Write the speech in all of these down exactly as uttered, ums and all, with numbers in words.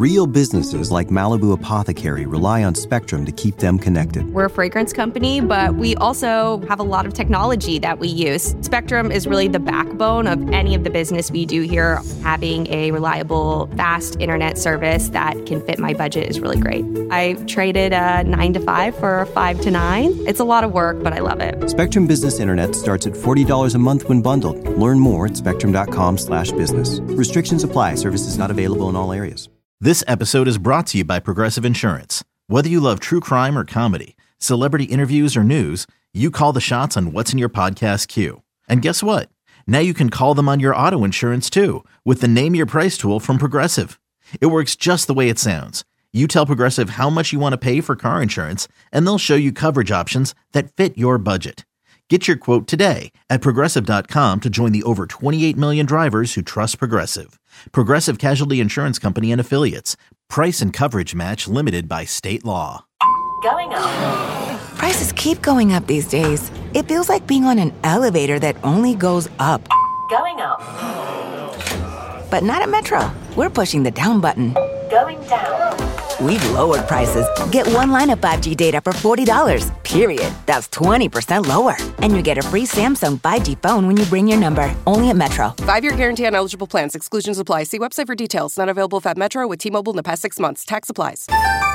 Real businesses like Malibu Apothecary rely on Spectrum to keep them connected. We're a fragrance company, but we also have a lot of technology that we use. Spectrum is really the backbone of any of the business we do here. Having a reliable, fast internet service that can fit my budget is really great. I traded a nine to five for a five to nine. It's a lot of work, but I love it. Spectrum Business Internet starts at forty dollars a month when bundled. Learn more at spectrum.com slash business. Restrictions apply. Services not available in all areas. This episode is brought to you by Progressive Insurance. Whether you love true crime or comedy, celebrity interviews or news, you call the shots on what's in your podcast queue. And guess what? Now you can call them on your auto insurance too with the Name Your Price tool from Progressive. It works just the way it sounds. You tell Progressive how much you want to pay for car insurance, and they'll show you coverage options that fit your budget. Get your quote today at Progressive dot com to join the over twenty-eight million drivers who trust Progressive. Progressive Casualty Insurance Company and Affiliates. Price and coverage match limited by state law. Going up. Prices keep going up these days. It feels like being on an elevator that only goes up. Going up. But not at Metro. We're pushing the down button. Going down. We've lowered prices. Get one line of five G data for forty dollars, period. That's twenty percent lower. And you get a free Samsung five G phone when you bring your number. Only at Metro. Five-year guarantee on eligible plans. Exclusions apply. See website for details. Not available at Metro with T-Mobile in the past six months. Tax applies.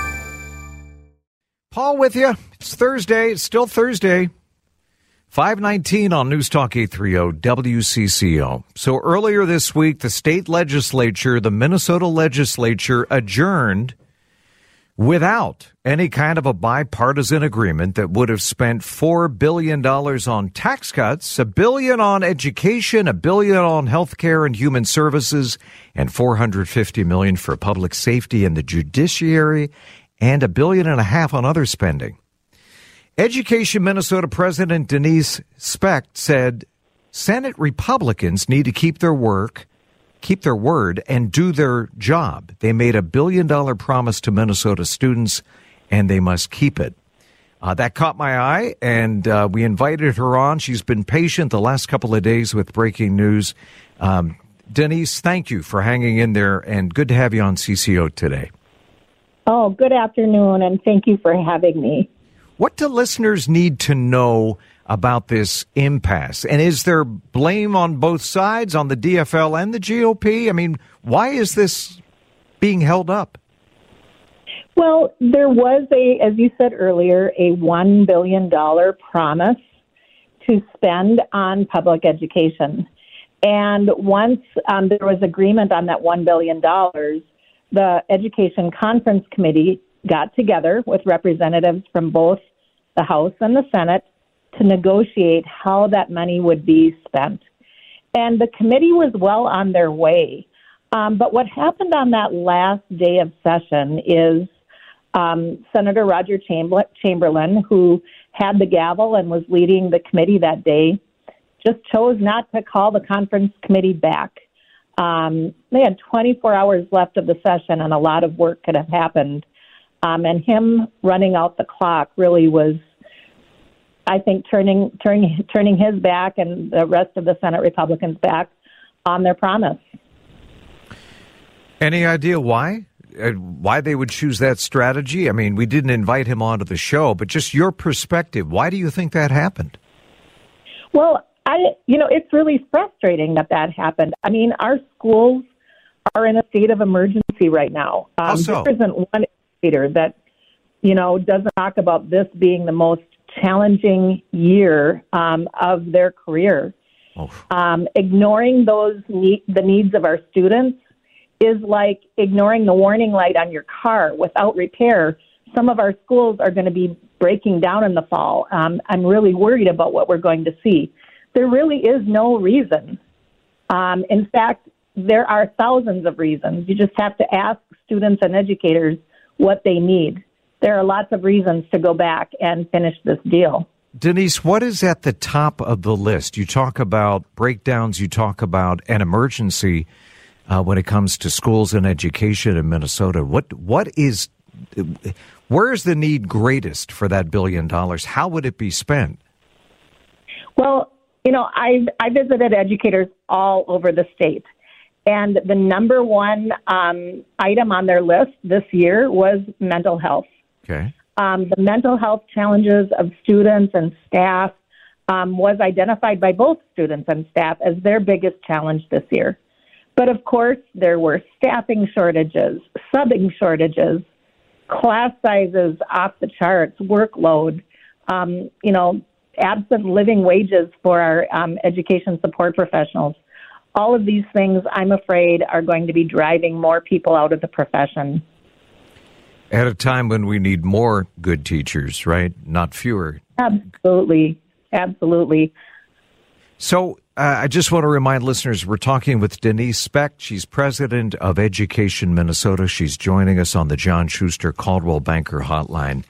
Paul with you. It's Thursday. It's still Thursday. five nineteen on News Talk eight thirty W C C O. So earlier this week, the state legislature, the Minnesota legislature, adjourned without any kind of a bipartisan agreement that would have spent four billion dollars on tax cuts, a billion on education, a billion on health care and human services, and four hundred fifty million dollars for public safety and the judiciary, and a billion and a half on other spending. Education Minnesota President Denise Specht said Senate Republicans need to keep their work keep their word and do their job. They made a billion dollar promise to Minnesota students, and they must keep it. Uh, that caught my eye, and uh, we invited her on. She's been patient the last couple of days with breaking news. Um, Denise, thank you for hanging in there, and good to have you on C C O today. Oh, good afternoon, and thank you for having me. What do listeners need to know about this impasse? And is there blame on both sides, on the D F L and the G O P? I mean, why is this being held up? Well, there was a, as you said earlier, a one billion dollars promise to spend on public education. And once um, there was agreement on that one billion dollars, the Education Conference Committee got together with representatives from both the House and the Senate to negotiate how that money would be spent. And the committee was well on their way. Um, but what happened on that last day of session is um, Senator Roger Chamberlain, who had the gavel and was leading the committee that day, just chose not to call the conference committee back. Um, they had twenty-four hours left of the session, and a lot of work could have happened. Um, and him running out the clock really was, I think, turning turning turning his back and the rest of the Senate Republicans back on their promise. Any idea why? Uh, why they would choose that strategy? I mean, we didn't invite him onto the show, but just your perspective, why do you think that happened? Well, I, you know, it's really frustrating that that happened. I mean, our schools are in a state of emergency right now. Um, How so? There isn't one educator that, you know, doesn't talk about this being the most challenging year um, of their career. Oh. Um, ignoring those need, the needs of our students is like ignoring the warning light on your car without repair. Some of our schools are going to be breaking down in the fall. Um, I'm really worried about what we're going to see. There really is no reason. Um, in fact, there are thousands of reasons. You just have to ask students and educators what they need. There are lots of reasons to go back and finish this deal. Denise, what is at the top of the list? You talk about breakdowns, you talk about an emergency uh, when it comes to schools and education in Minnesota. What what is where is the need greatest for that billion dollars? How would it be spent? Well, you know, I I visited educators all over the state, And the number one um, item on their list this year was mental health. Okay. Um, the mental health challenges of students and staff um, was identified by both students and staff as their biggest challenge this year. But of course, there were staffing shortages, subbing shortages, class sizes off the charts, workload, um, you know, absent living wages for our um, education support professionals. All of these things, I'm afraid, are going to be driving more people out of the profession. At a time when we need more good teachers, right? Not fewer. Absolutely. Absolutely. So uh, I just want to remind listeners, we're talking with Denise Specht. She's president of Education Minnesota. She's joining us on the John Schuster Caldwell Banker Hotline.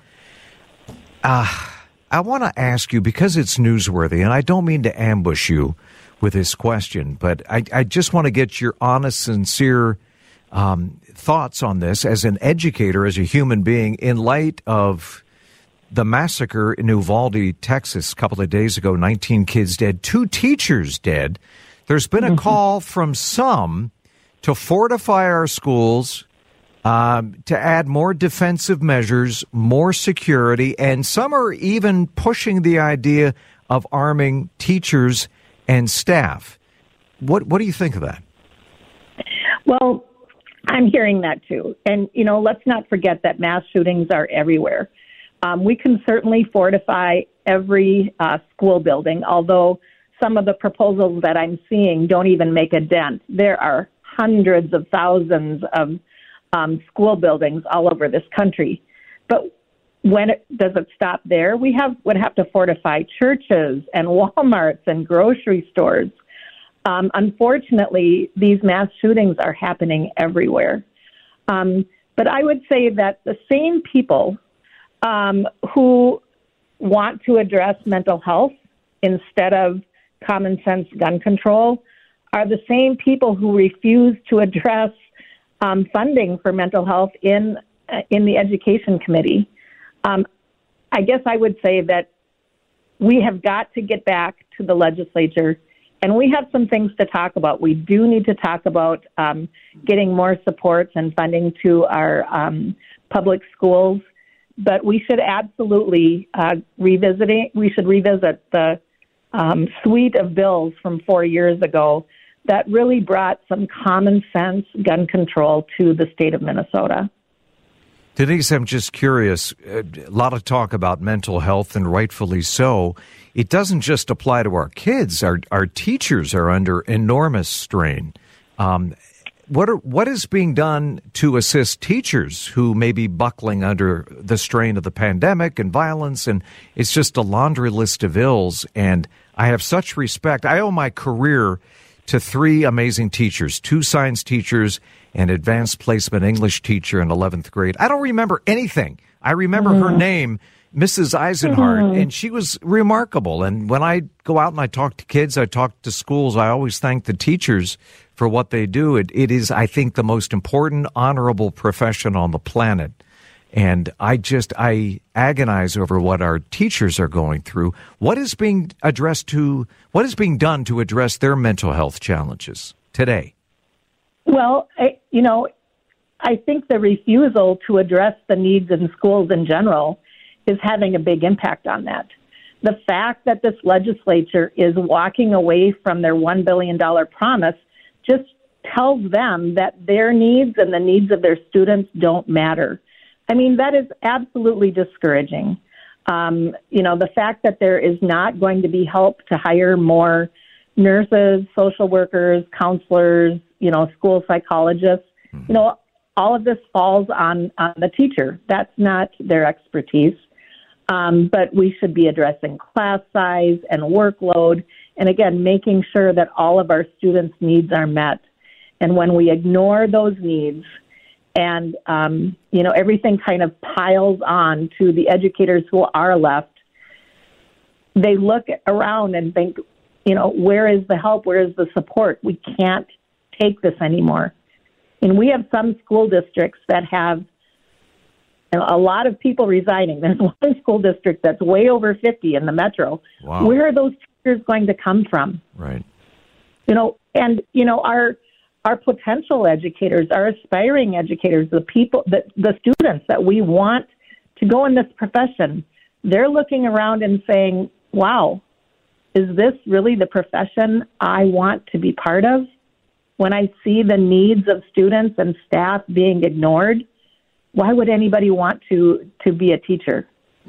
Uh, I want to ask you, because it's newsworthy, and I don't mean to ambush you with this question, but I, I just want to get your honest, sincere um, thoughts on this as an educator, as a human being, in light of the massacre in Uvalde, Texas, a couple of days ago, nineteen kids dead, two teachers dead. There's been a call from some to fortify our schools, um, to add more defensive measures, more security, and some are even pushing the idea of arming teachers and staff. What what do you think of that? Well, I'm hearing that too. And, you know, let's not forget that mass shootings are everywhere. Um, we can certainly fortify every uh, school building, although some of the proposals that I'm seeing don't even make a dent. There are hundreds of thousands of um, school buildings all over this country. But when it, does it stop there? We have would have to fortify churches and Walmarts and grocery stores. Um, unfortunately, these mass shootings are happening everywhere. Um, but I would say that the same people um, who want to address mental health instead of common sense gun control are the same people who refuse to address um, funding for mental health in uh, in the Education Committee. Um, I guess I would say that we have got to get back to the legislature, and we have some things to talk about. We do need to talk about um, getting more supports and funding to our um, public schools, but we should absolutely uh, revisit it. We should revisit the um, suite of bills from four years ago that really brought some common sense gun control to the state of Minnesota. Denise, I'm just curious, a lot of talk about mental health, and rightfully so. It doesn't just apply to our kids. Our our teachers are under enormous strain. Um, what are, what is being done to assist teachers who may be buckling under the strain of the pandemic and violence? And it's just a laundry list of ills. And I have such respect. I owe my career to three amazing teachers, two science teachers, an advanced placement English teacher in eleventh grade. I don't remember anything. I remember mm. her name, Missus Eisenhardt, mm. and she was remarkable. And when I go out and I talk to kids, I talk to schools, I always thank the teachers for what they do. It, it is, I think, the most important, honorable profession on the planet. And I just, I agonize over what our teachers are going through. What is being addressed to, what is being done to address their mental health challenges today? Well, I, you know, I think the refusal to address the needs in schools in general is having a big impact on that. The fact that this legislature is walking away from their one billion dollars promise just tells them that their needs and the needs of their students don't matter. I mean, that is absolutely discouraging. Um, you know, the fact that there is not going to be help to hire more nurses, social workers, counselors, you know, school psychologists, mm-hmm. you know, all of this falls on, on the teacher. That's not their expertise. Um, but we should be addressing class size and workload, and again, making sure that all of our students' needs are met. And when we ignore those needs, and, um, you know, everything kind of piles on to the educators who are left, they look around and think, you know, where is the help? Where is the support? We can't take this anymore. And we have some school districts that have a lot of people resigning. There's one school district that's way over fifty in the metro. Wow. Where are those teachers going to come from? Right. You know, and, you know, our our potential educators, our aspiring educators, the people, the, the students that we want to go in this profession, they're looking around and saying, wow, is this really the profession I want to be part of? When I see the needs of students and staff being ignored, why would anybody want to, to be a teacher?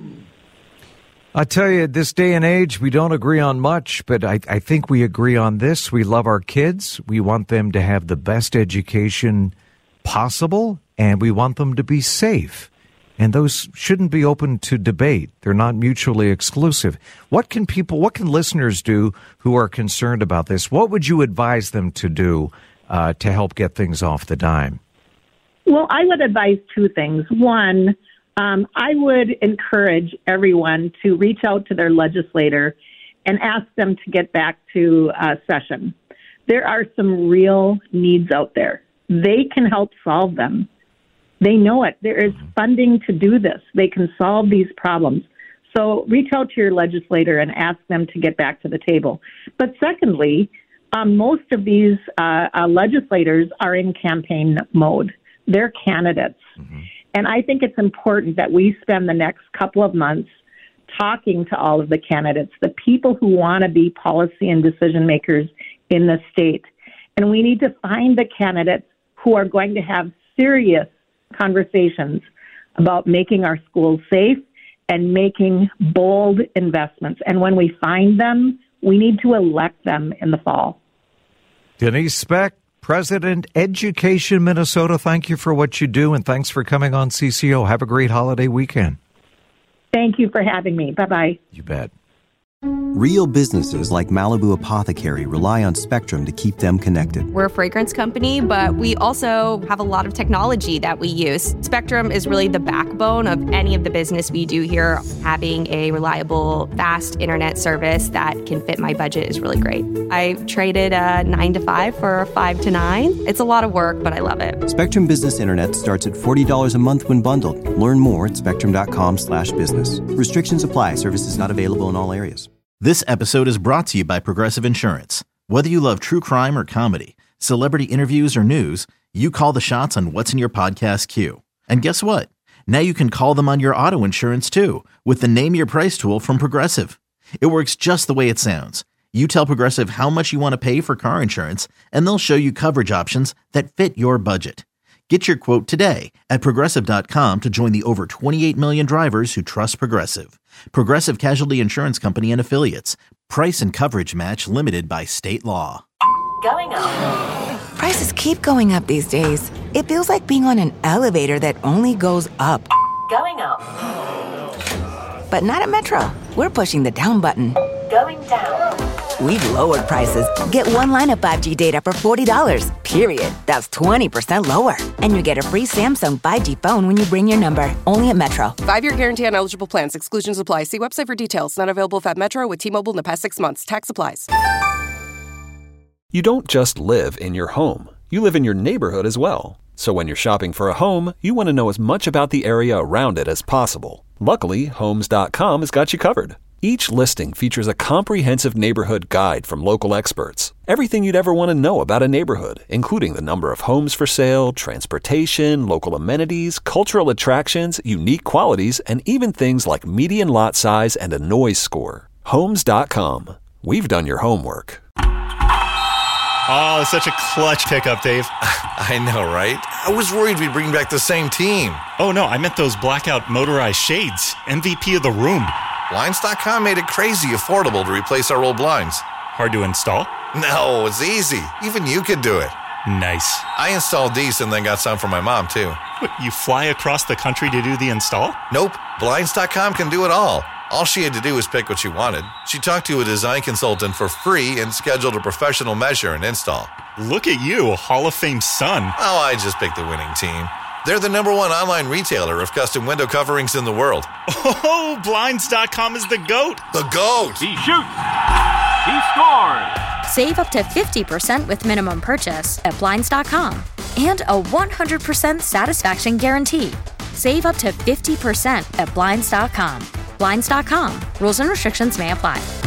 I tell you, this day and age, we don't agree on much, but I, I think we agree on this. We love our kids. We want them to have the best education possible, and we want them to be safe. And those shouldn't be open to debate. They're not mutually exclusive. What can people, what can listeners do who are concerned about this? What would you advise them to do uh, to help get things off the dime? Well, I would advise two things. One, um, I would encourage everyone to reach out to their legislator and ask them to get back to uh, session. There are some real needs out there. They can help solve them. They know it. There is funding to do this. They can solve these problems. So reach out to your legislator and ask them to get back to the table. But secondly, um, most of these uh, uh, legislators are in campaign mode. They're candidates. Mm-hmm. And I think it's important that we spend the next couple of months talking to all of the candidates, the people who want to be policy and decision makers in the state. And we need to find the candidates who are going to have serious conversations about making our schools safe and making bold investments. And when we find them, we need to elect them in the fall. Denise Speck, President, Education Minnesota, thank you for what you do, and thanks for coming on C C O. Have a great holiday weekend. Thank you for having me. Bye-bye. You bet. Real businesses like Malibu Apothecary rely on Spectrum to keep them connected. We're a fragrance company, but we also have a lot of technology that we use. Spectrum is really the backbone of any of the business we do here. Having a reliable, fast internet service that can fit my budget is really great. I traded a nine to five for a five to nine. It's a lot of work, but I love it. Spectrum Business Internet starts at forty dollars a month when bundled. Learn more at spectrum.com slash business. Restrictions apply. Services not available in all areas. This episode is brought to you by Progressive Insurance. Whether you love true crime or comedy, celebrity interviews or news, you call the shots on what's in your podcast queue. And guess what? Now you can call them on your auto insurance too with the Name Your Price tool from Progressive. It works just the way it sounds. You tell Progressive how much you want to pay for car insurance, and they'll show you coverage options that fit your budget. Get your quote today at Progressive dot com to join the over twenty-eight million drivers who trust Progressive. Progressive Casualty Insurance Company and Affiliates. Price and coverage match limited by state law. Going up. Prices keep going up these days. It feels like being on an elevator that only goes up. Going up. But not at Metro. We're pushing the down button. Going down. We've lowered prices. Get one line of five G data for forty dollars, period. That's twenty percent lower. And you get a free Samsung five G phone when you bring your number. Only at Metro. Five-year guarantee on eligible plans. Exclusions apply. See website for details. Not available if at Metro with T-Mobile in the past six months. Tax applies. You don't just live in your home. You live in your neighborhood as well. So when you're shopping for a home, you want to know as much about the area around it as possible. Luckily, Homes dot com has got you covered. Each listing features a comprehensive neighborhood guide from local experts. Everything you'd ever want to know about a neighborhood, including the number of homes for sale, transportation, local amenities, cultural attractions, unique qualities, and even things like median lot size and a noise score. Homes dot com. We've done your homework. Oh, such a clutch pickup, Dave. I know, right? I was worried we'd bring back the same team. Oh, no, I meant those blackout motorized shades. M V P of the room. Blinds dot com made it crazy affordable to replace our old blinds. Hard to install? No, it's easy. Even you could do it. Nice. I installed these and then got some for my mom, too. What, you fly across the country to do the install? Nope. Blinds dot com can do it all. All she had to do was pick what she wanted. She talked to a design consultant for free and scheduled a professional measure and install. Look at you, a Hall of Fame son. Oh, I just picked the winning team. They're the number one online retailer of custom window coverings in the world. Oh, Blinds dot com is the GOAT. The GOAT. He shoots. He scores. Save up to fifty percent with minimum purchase at Blinds dot com. And a one hundred percent satisfaction guarantee. Save up to fifty percent at Blinds dot com. Blinds dot com. Rules and restrictions may apply.